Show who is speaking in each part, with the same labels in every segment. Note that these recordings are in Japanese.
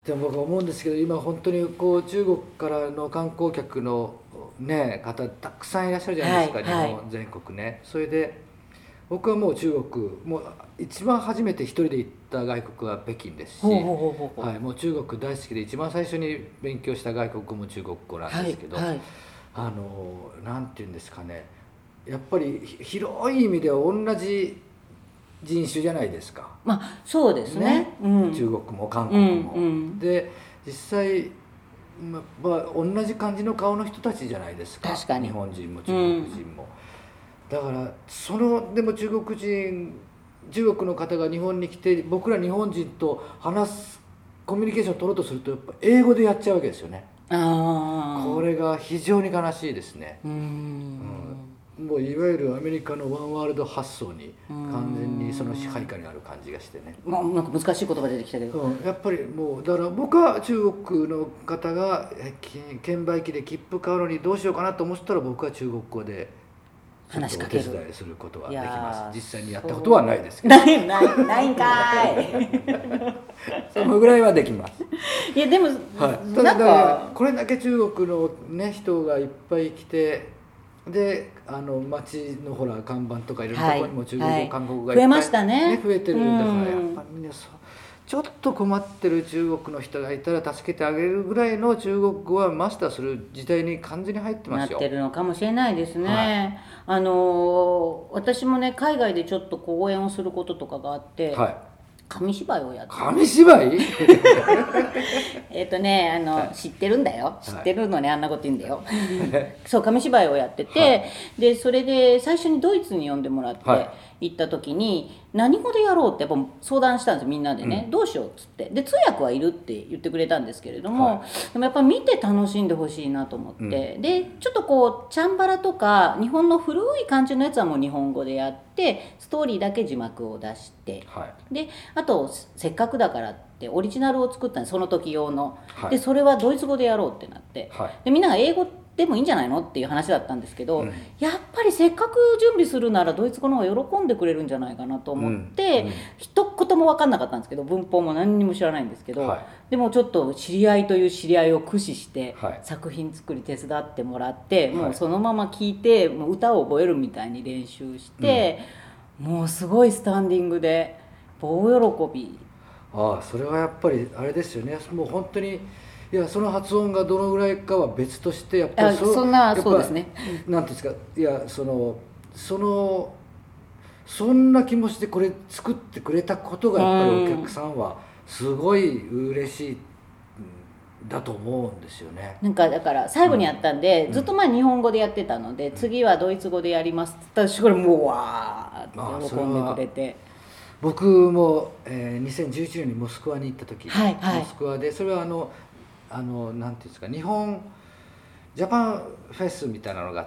Speaker 1: でも僕は思うんですけど、今本当にこう中国からの観光客の、ね、方たくさんいらっしゃるじゃないですか、
Speaker 2: はい
Speaker 1: 日本全国ね。それで僕はもう中国もう一番初めて一人で行った外国は北京ですし、
Speaker 2: ほうほうほうほうほう、
Speaker 1: はい、もう中国大好きで一番最初に勉強した外国語も中国語なんですけど、
Speaker 2: はいはい、
Speaker 1: なんていうんですかね、やっぱり広い意味では同じ人種じゃないですか。
Speaker 2: まあそうですね、うん、
Speaker 1: 中国も韓国も、
Speaker 2: うんうん、
Speaker 1: で実際、同じ感じの顔の人たちじゃないですか。
Speaker 2: 確かに
Speaker 1: 日本人も中国人も、だからでも中国の方が日本に来て僕ら日本人と話すコミュニケーションを取ろうとするとやっぱ英語でやっちゃうわけですよね。これが非常に悲しいですね。もういわゆるアメリカのワンワールド発想に完全にその支配下にある感じがしてね。
Speaker 2: なんか難しい言葉出てきたけど、
Speaker 1: やっぱりもうだから僕は中国の方が券売機で切符買うのにどうしようかなと思ったら僕は中国語で
Speaker 2: 話しかける、
Speaker 1: お手伝いすることはできます。実際にやったこ
Speaker 2: そう
Speaker 1: とはないですけど
Speaker 2: ないんかい
Speaker 1: そのぐらいはできます。
Speaker 2: いやでも、
Speaker 1: はい、
Speaker 2: なんか
Speaker 1: これだけ中国の、ね、人がいっぱい来て、で街のほら看板とかいろんなところにも中国語、韓国語がいっぱい、
Speaker 2: 増えましたね、
Speaker 1: 増えてるんだから、やっぱみんなちょっと困ってる中国の人がいたら助けてあげるぐらいの中国語はマスターする時代に完全に入ってますよ。
Speaker 2: なってるのかもしれないですね、
Speaker 1: はい、
Speaker 2: 私もね海外でちょっと講演をすることとかがあって、
Speaker 1: はい、
Speaker 2: 紙芝居をやって
Speaker 1: 紙芝居
Speaker 2: 知ってるんだよ、知ってるのにあんなこと言うんだよそう紙芝居をやってて、はい、でそれで最初にドイツに呼んでもらって行った時に、何語でやろうってやっぱ相談したんですよ、みんなでね、どうしようっつって。で通訳はいるって言ってくれたんですけれども、でもやっぱ見て楽しんでほしいなと思って、でちょっとこうチャンバラとか日本の古い感じのやつはもう日本語でやって、ストーリーだけ字幕を出して、であとせっかくだからってオリジナルを作ったんです、その時用の。でそれはドイツ語でやろうってなって、でみんなが英語でもいいんじゃないのっていう話だったんですけど、やっぱりせっかく準備するならドイツ語の方が喜んでくれるんじゃないかなと思って、一言も分かんなかったんですけど、文法も何にも知らないんですけど、でもちょっと知り合いという知り合いを駆使して作品作り手伝ってもらって、もうそのまま聞いてもう歌を覚えるみたいに練習して、もうすごいスタンディングで大喜び。
Speaker 1: それはやっぱりあれですよね。もう本当にいや、その発音がどのぐらいかは別として、やっぱり
Speaker 2: そうですね。
Speaker 1: なんていうんですか、いやそんな気持ちでこれ作ってくれたことがやっぱりお客さんはすごい嬉しいだと思うんですよね。
Speaker 2: なんかだから最後にやったんで、ずっと前日本語でやってたので、次はドイツ語でやりますって言ったら、これもうわーって喜んでくれて。
Speaker 1: 僕も、2011年にモスクワに行った時、モスクワでそれはなんていうんですか、日本ジャパンフェスみたいなのがあって、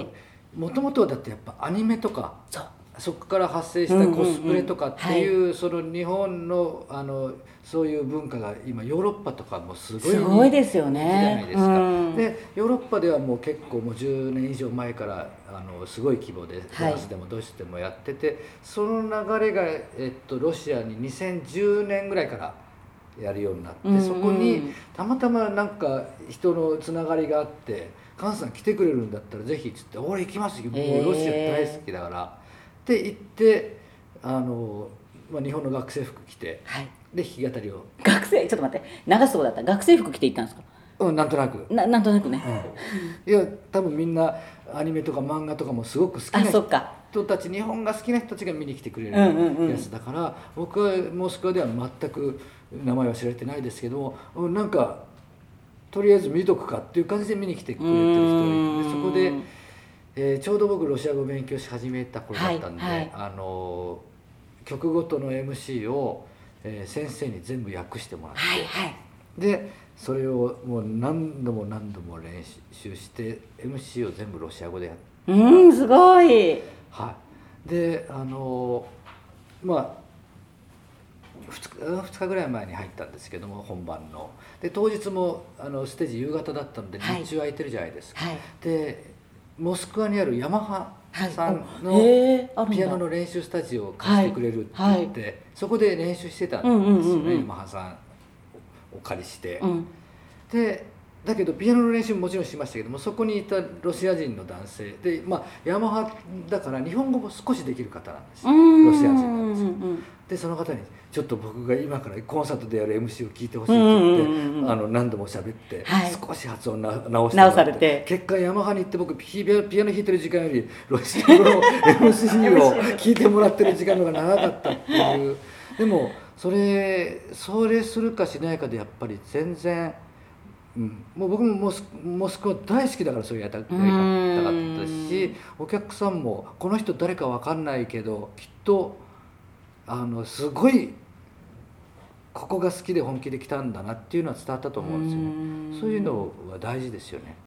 Speaker 1: もともとだってやっぱアニメとかそこから発生したコスプレとかっていう、その日本のそういう文化が今ヨーロッパとかもすごい
Speaker 2: ですよね。
Speaker 1: じゃないですか。でヨーロッパではもう結構もう10年以上前からすごい規模でフランスでもドイツでもやってて、その流れが、ロシアに2010年ぐらいからやるようになって、そこにたまたまなんか人のつながりがあって「菅さん来てくれるんだったらぜひ」っつって「俺行きますよ、もうロシア大好きだから」って言って日本の学生服着て、で弾き語りを。
Speaker 2: ちょっと待って、流すとこだったら学生服着て行ったんですか？
Speaker 1: なんとなく
Speaker 2: なんとなくね、
Speaker 1: いや多分みんなアニメとか漫画とかもすごく好きな人たち、日本が好きな人たちが見に来てくれるやつだから、僕はモスクワでは全く名前は知られてないですけども、なんかとりあえず見とくかっていう感じで見に来てくれてる人がいて、そこで、ちょうど僕ロシア語を勉強し始めた頃だったんで、曲ごとの MC を、先生に全部訳してもらって、でそれをもう何度も何度も練習して MC を全部ロシア語でやって、
Speaker 2: すごい。
Speaker 1: で2日ぐらい前に入ったんですけども、本番の。で当日もステージ夕方だったので日中空いてるじゃないですか。でモスクワにあるヤマハさんのピアノの練習スタジオを貸してくれるって言って、そこで練習してたんですよね、ヤマハさんお借りして、
Speaker 2: うん、
Speaker 1: でだけどピアノの練習ももちろんしましたけども、そこにいたロシア人の男性で、ヤマハだから日本語も少しできる方なんですよ、ロシア人なんですよ。でその方にちょっと僕が今からコンサートでやる MC を聞いてほしいって言って、何度も喋って、はい、少し発音直してもらって、結果ヤマハに行って僕ピアノ弾いてる時間よりロシア語の MC を聞いてもらってる時間の方が長かったっていう。でもそれするかしないかでやっぱり全然、もう僕もモスクワ大好きだからそういうやりたかったし、お客さんもこの人誰か分かんないけどきっとすごいここが好きで本気で来たんだなっていうのは伝わったと思うんですよね。そういうのは大事ですよね。